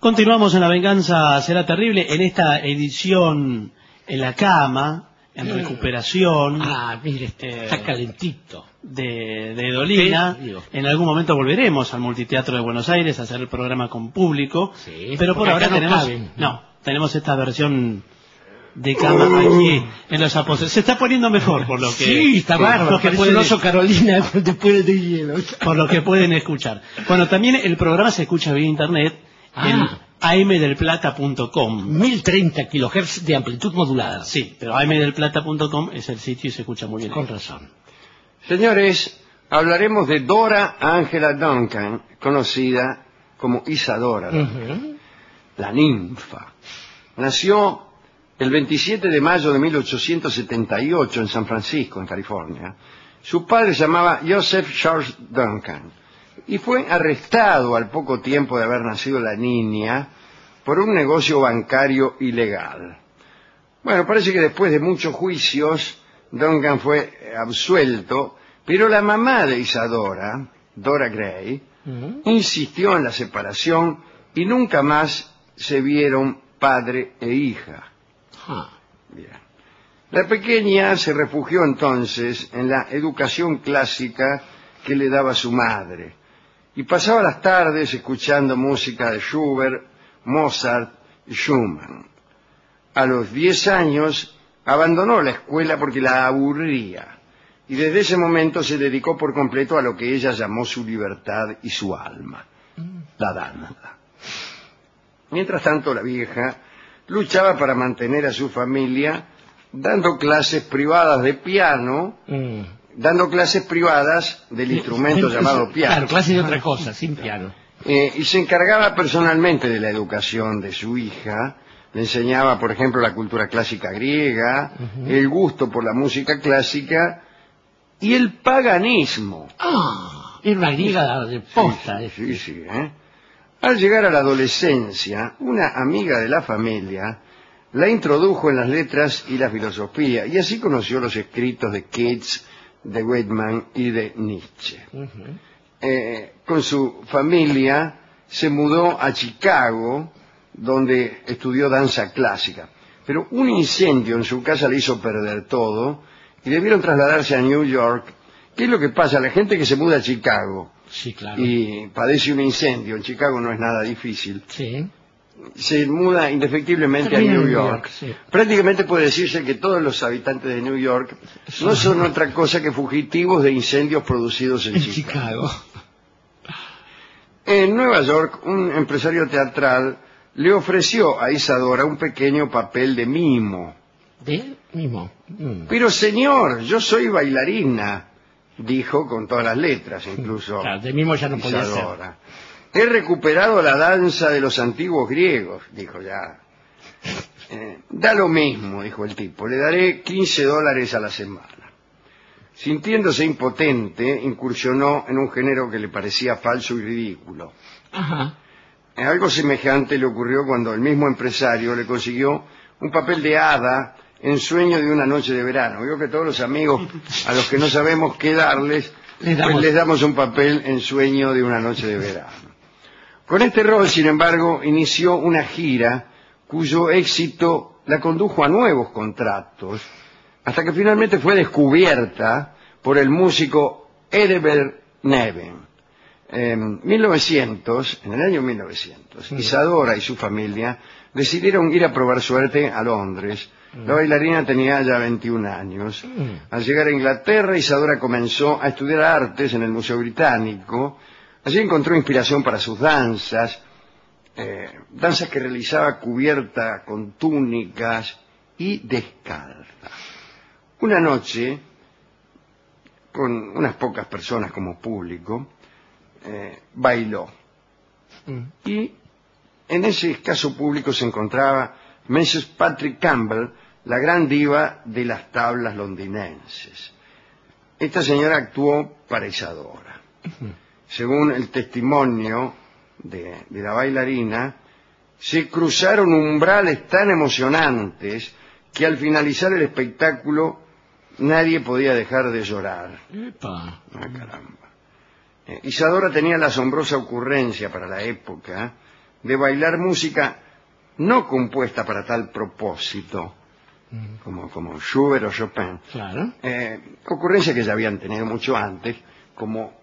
Continuamos en La Venganza Será Terrible, en esta edición en la cama, en recuperación. Mire, está calentito. De Dolina. En algún momento volveremos al Multiteatro de Buenos Aires a hacer el programa con público. Sí, pero por ahora tenemos esta versión de cama aquí en los aposentos. Se está poniendo mejor por lo que... Sí, está bárbaro. Que puede el oso Carolina después de hielo. Por lo que pueden escuchar. Bueno, también el programa se escucha vía internet en amdelplata.com. 1030 kHz de amplitud modulada. Sí, pero amdelplata.com es el sitio y se escucha muy bien. Con razón. Señores, hablaremos de Dora Angela Duncan, conocida como Isadora, la ninfa. Nació el 27 de mayo de 1878 en San Francisco, en California. Su padre se llamaba Joseph Charles Duncan y fue arrestado al poco tiempo de haber nacido la niña por un negocio bancario ilegal. Bueno, parece que después de muchos juicios, Duncan fue absuelto, pero la mamá de Isadora, Dora Gray, insistió en la separación y nunca más se vieron padre e hija. Bien. La pequeña se refugió entonces en la educación clásica que le daba su madre y pasaba las tardes escuchando música de Schubert, Mozart y Schumann. A los 10 años abandonó la escuela porque la aburría y desde ese momento se dedicó por completo a lo que ella llamó su libertad y su alma, la danza. Mientras tanto, la vieja luchaba para mantener a su familia dando clases privadas de piano, dando clases privadas del instrumento llamado piano. Claro, clases de otra cosa, sin piano. Y se encargaba personalmente de la educación de su hija. Le enseñaba, por ejemplo, la cultura clásica griega, el gusto por la música clásica y el paganismo. Era una griega de posta. Sí. Al llegar a la adolescencia, una amiga de la familia la introdujo en las letras y la filosofía, y así conoció los escritos de Keats, de Whitman y de Nietzsche. Con su familia se mudó a Chicago, donde estudió danza clásica. Pero un incendio en su casa le hizo perder todo y debieron trasladarse a New York. ¿Qué es lo que pasa? La gente que se muda a Chicago y padece un incendio, en Chicago no es nada difícil, se muda indefectiblemente a New York. Prácticamente puede decirse que todos los habitantes de New York no son otra cosa que fugitivos de incendios producidos en Chicago. En Nueva York, un empresario teatral le ofreció a Isadora un pequeño papel de mimo. ¿De mimo? Pero señor, yo soy bailarina, dijo con todas las letras, incluso claro, de mimo ya no podía Isadora. He recuperado la danza de los antiguos griegos, dijo ya. Da lo mismo, dijo el tipo, le daré $15 a la semana. Sintiéndose impotente, incursionó en un género que le parecía falso y ridículo. Algo semejante le ocurrió cuando el mismo empresario le consiguió un papel de hada en Sueño de una noche de verano. Veo que todos los amigos a los que no sabemos qué darles, les damos un papel en Sueño de una noche de verano. Con este rol, sin embargo, inició una gira cuyo éxito la condujo a nuevos contratos, hasta que finalmente fue descubierta por el músico Engelbert Neven. En el año 1900, Isadora y su familia decidieron ir a probar suerte a Londres. La bailarina tenía ya 21 años. Al llegar a Inglaterra, Isadora comenzó a estudiar artes en el Museo Británico. Allí encontró inspiración para sus danzas, danzas que realizaba cubierta con túnicas y descalza. Una noche, con unas pocas personas como público, bailó. Y en ese escaso público se encontraba Mrs. Patrick Campbell, la gran diva de las tablas londinenses. Esta señora actuó para Isadora. Según el testimonio de la bailarina, se cruzaron umbrales tan emocionantes que al finalizar el espectáculo nadie podía dejar de llorar. Caramba. Isadora tenía la asombrosa ocurrencia para la época de bailar música no compuesta para tal propósito, como Schubert o Chopin. Claro. Ocurrencia que ya habían tenido mucho antes, como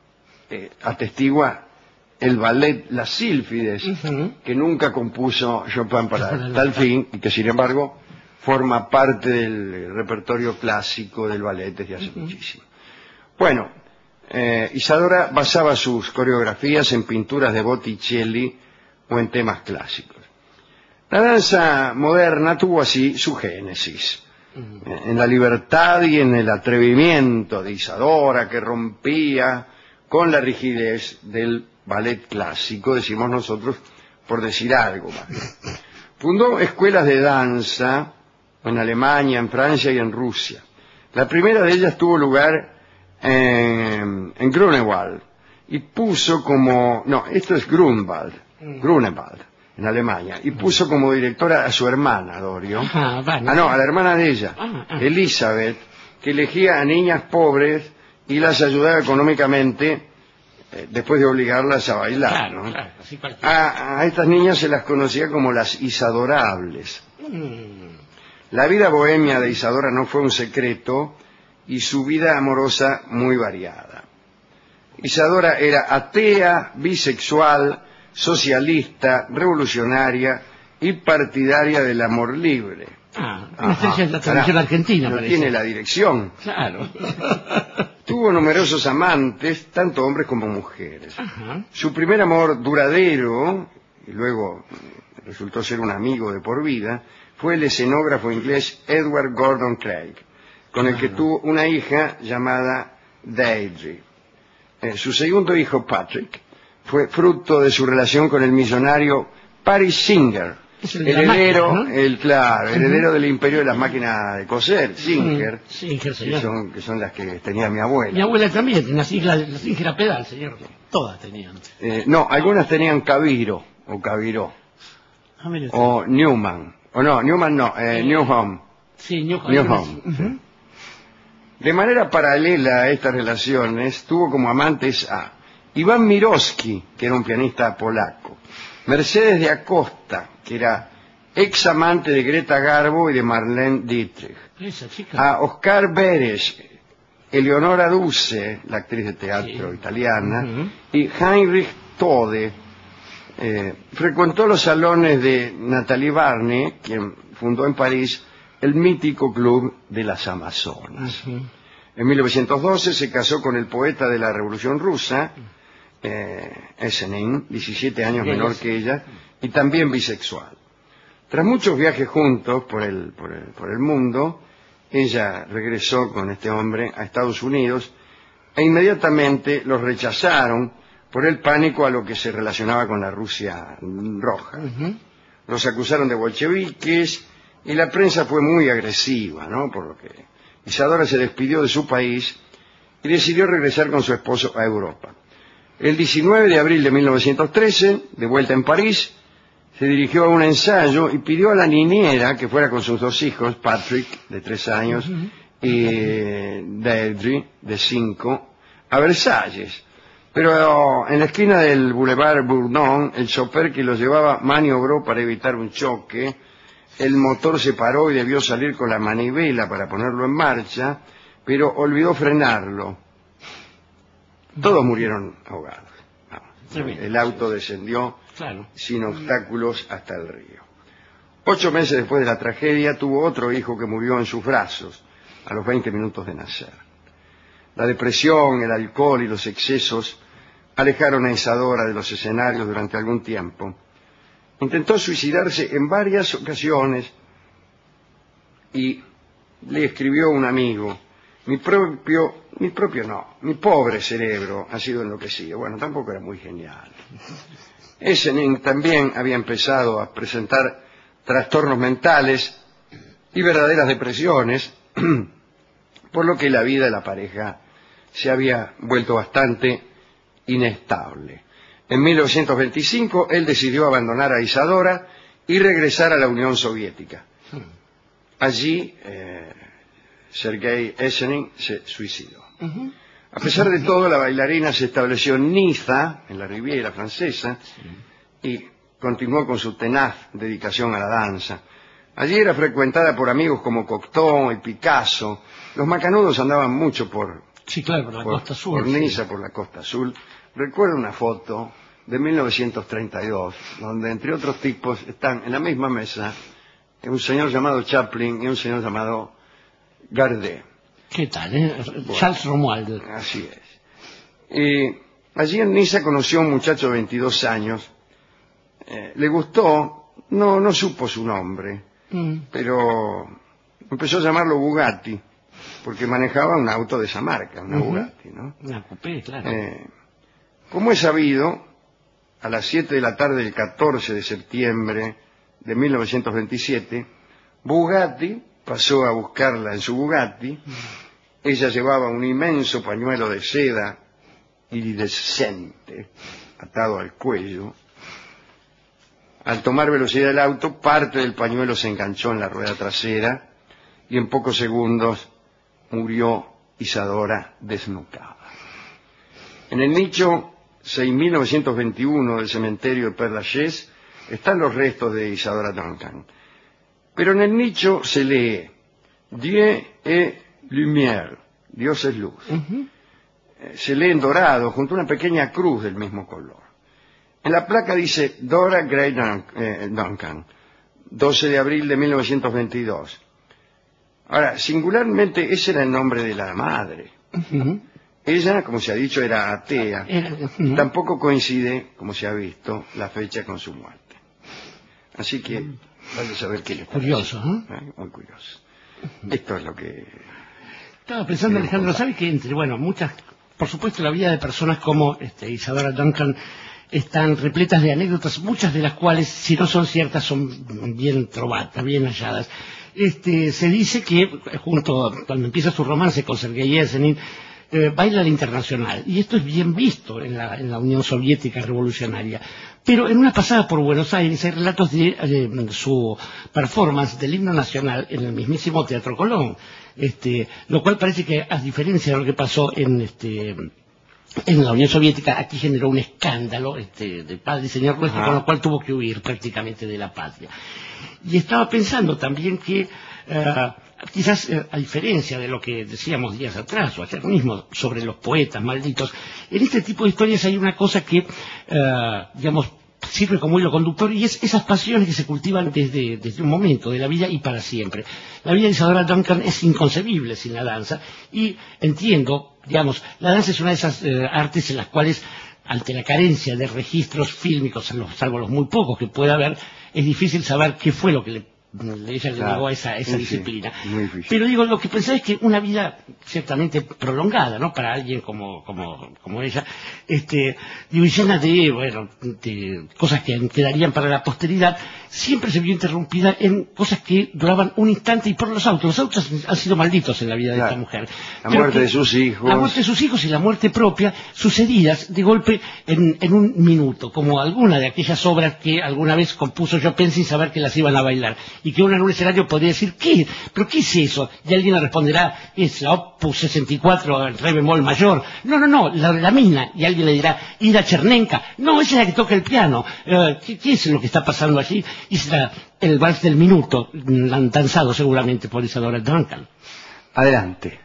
atestigua el ballet Las Sílfides, que nunca compuso Chopin para tal fin, y que sin embargo forma parte del repertorio clásico del ballet desde hace muchísimo. Bueno, Isadora basaba sus coreografías en pinturas de Botticelli o en temas clásicos. La danza moderna tuvo así su génesis, en la libertad y en el atrevimiento de Isadora, que rompía con la rigidez del ballet clásico, decimos nosotros, por decir algo más. Fundó escuelas de danza en Alemania, en Francia y en Rusia. La primera de ellas tuvo lugar en Grunewald y puso como... No, esto es Grunewald, en Alemania, y puso como directora a su hermana, Dorio. No, a la hermana de ella, Elizabeth, que elegía a niñas pobres y las ayudaba económicamente después de obligarlas a bailar. Claro, ¿no? claro, así a estas niñas se las conocía como las Isadorables. La vida bohemia de Isadora no fue un secreto y su vida amorosa muy variada. Isadora era atea, bisexual, socialista, revolucionaria y partidaria del amor libre. Esa es la tradición argentina, no parece. tiene la dirección. Claro. Tuvo numerosos amantes, tanto hombres como mujeres. Su primer amor duradero, y luego resultó ser un amigo de por vida, fue el escenógrafo inglés Edward Gordon Craig, con el que tuvo una hija llamada Deirdre. Su segundo hijo, Patrick, fue fruto de su relación con el millonario Paris Singer, heredero, máquina, ¿no? heredero del imperio de las máquinas de coser, Singer, señor. que son las que tenía mi abuela. Mi abuela también tenía la Singer a pedal, señor. Todas tenían. No, algunas tenían Caviro, o Caviró, o Newman, o no, Newman no, Newhome. Sí, Newhome. Sí. De manera paralela a estas relaciones, tuvo como amantes a Iván Mirowski, que era un pianista polaco, Mercedes de Acosta, que era ex amante de Greta Garbo y de Marlene Dietrich, a Oscar Beres, Eleonora Duse, la actriz de teatro italiana, y Heinrich Tode. Frecuentó los salones de Nathalie Barney, quien fundó en París el mítico Club de las Amazonas. En 1912 se casó con el poeta de la Revolución Rusa, Esenin, 17 años menor que ella, y también bisexual. Tras muchos viajes juntos por el mundo, ella regresó con este hombre a Estados Unidos e inmediatamente los rechazaron por el pánico a lo que se relacionaba con la Rusia roja. Los acusaron de bolcheviques y la prensa fue muy agresiva, ¿no? Por lo que Isadora se despidió de su país y decidió regresar con su esposo a Europa. El 19 de abril de 1913, de vuelta en París, se dirigió a un ensayo y pidió a la niñera que fuera con sus dos hijos, Patrick, de 3 años, y Deirdre, de 5, a Versalles. Pero en la esquina del Boulevard Bourdon, el chofer que los llevaba maniobró para evitar un choque, el motor se paró y debió salir con la manivela para ponerlo en marcha, pero olvidó frenarlo. Todos murieron ahogados. El auto descendió sin obstáculos hasta el río. 8 meses después de la tragedia, tuvo otro hijo que murió en sus brazos, a los 20 minutos de nacer. La depresión, el alcohol y los excesos alejaron a Isadora de los escenarios durante algún tiempo. Intentó suicidarse en varias ocasiones y le escribió un amigo: mi pobre cerebro ha sido enloquecido. Bueno, tampoco era muy genial. Esenin también había empezado a presentar trastornos mentales y verdaderas depresiones, por lo que la vida de la pareja se había vuelto bastante inestable. En 1925 él decidió abandonar a Isadora y regresar a la Unión Soviética. Allí Sergei Esenin se suicidó. A pesar de todo, la bailarina se estableció en Niza, en la Riviera francesa, y continuó con su tenaz dedicación a la danza. Allí era frecuentada por amigos como Cocteau y Picasso. Los macanudos andaban mucho por la Costa Azul. Por Niza, por la Costa Azul. Recuerdo una foto de 1932, donde entre otros tipos están en la misma mesa un señor llamado Chaplin y un señor llamado Gardé. ¿Qué tal, Charles Romuald. Así es. Y allí en Niza conoció a un muchacho de 22 años. Le gustó, no supo su nombre, pero empezó a llamarlo Bugatti, porque manejaba un auto de esa marca, una Bugatti, ¿no? Una coupé, claro. Como es sabido, a las 7 de la tarde del 14 de septiembre de 1927, Bugatti pasó a buscarla en su Bugatti. Ella llevaba un inmenso pañuelo de seda iridescente atado al cuello. Al tomar velocidad el auto, parte del pañuelo se enganchó en la rueda trasera y en pocos segundos murió Isadora desnucada. En el nicho 6921 del cementerio de Père Lachaise están los restos de Isadora Duncan. Pero en el nicho se lee Dieu est lumière, Dios es luz. Se lee en dorado junto a una pequeña cruz del mismo color. En la placa dice Dora Gray Duncan, 12 de abril de 1922. Ahora, singularmente ese era el nombre de la madre. Ella, como se ha dicho, era atea. Tampoco coincide, como se ha visto, la fecha con su muerte. Así que, vaya a saber qué le parece. Curioso, ¿no? Muy curioso. Esto es lo que... Estaba pensando, Alejandro, ¿sabe que entre, muchas, por supuesto, la vida de personas como Isadora Duncan están repletas de anécdotas, muchas de las cuales, si no son ciertas, son bien trovadas, bien halladas. Se dice que, cuando empieza su romance con Sergei Yesenin, baila al internacional, y esto es bien visto en la Unión Soviética revolucionaria. Pero en una pasada por Buenos Aires hay relatos de su performance del himno nacional en el mismísimo Teatro Colón, lo cual parece que, a diferencia de lo que pasó en la Unión Soviética, aquí generó un escándalo de padre y señor nuestro, con lo cual tuvo que huir prácticamente de la patria. Y estaba pensando también que quizás a diferencia de lo que decíamos días atrás o ayer mismo sobre los poetas malditos, en este tipo de historias hay una cosa que sirve como hilo conductor, y es esas pasiones que se cultivan desde un momento de la vida y para siempre. La vida de Isadora Duncan es inconcebible sin la danza, y entiendo, la danza es una de esas artes en las cuales, ante la carencia de registros fílmicos, salvo los muy pocos que pueda haber, es difícil saber qué fue lo que ella le llevó a esa disciplina. Pero lo que pensaba es que una vida ciertamente prolongada, ¿no?, para alguien como ella, llena de cosas que quedarían para la posteridad, siempre se vio interrumpida en cosas que duraban un instante, y por los autos. Los autos han sido malditos en la vida de esta mujer. La muerte de sus hijos. La muerte de sus hijos y la muerte propia, sucedidas de golpe en un minuto, como alguna de aquellas obras que alguna vez compuso Chopin sin saber que las iban a bailar, y que uno en un escenario podría decir, ¿pero qué es eso? Y alguien le responderá, es la Opus 64 en re bemol mayor. No, la mina. Y alguien le dirá, Ida Chernenka. No, esa es la que toca el piano. ¿Qué es lo que está pasando allí? Y será el vals del minuto, danzado seguramente por Isadora Duncan. Adelante.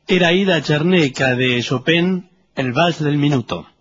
Era Ida Cherneca de Chopin, el vals del minuto.